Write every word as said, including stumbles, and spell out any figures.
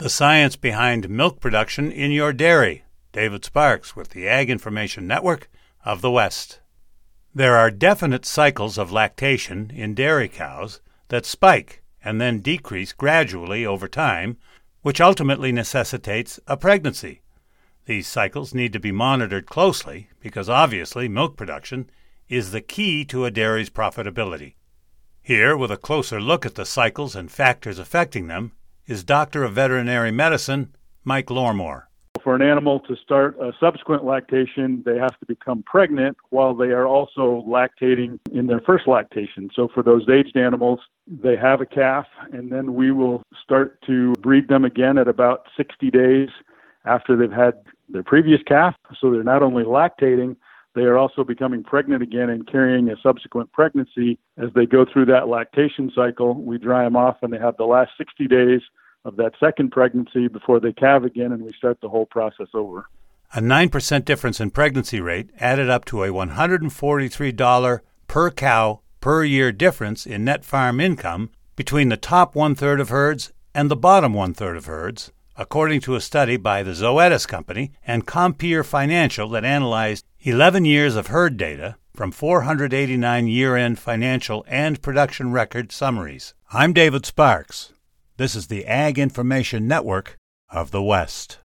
The science behind milk production in your dairy. David Sparks with the Ag Information Network of the West. There are definite cycles of lactation in dairy cows that spike and then decrease gradually over time, which ultimately necessitates a pregnancy. These cycles need to be monitored closely because obviously milk production is the key to a dairy's profitability. Here, with a closer look at the cycles and factors affecting them, is Doctor of Veterinary Medicine, Mike Lormore. For an animal to start a subsequent lactation, they have to become pregnant while they are also lactating in their first lactation. So for those aged animals, they have a calf, and then we will start to breed them again at about sixty days after they've had their previous calf. So they're not only lactating, they are also becoming pregnant again and carrying a subsequent pregnancy. As they go through that lactation cycle, we dry them off and they have the last sixty days of that second pregnancy before they calve again, and we start the whole process over. A nine percent difference in pregnancy rate added up to a one hundred forty-three dollars per cow per year difference in net farm income between the top one-third of herds and the bottom one-third of herds, according to a study by the Zoetis Company and Compeer Financial that analyzed eleven years of herd data from four hundred eighty-nine year-end financial and production record summaries. I'm David Sparks. This is the Ag Information Network of the West.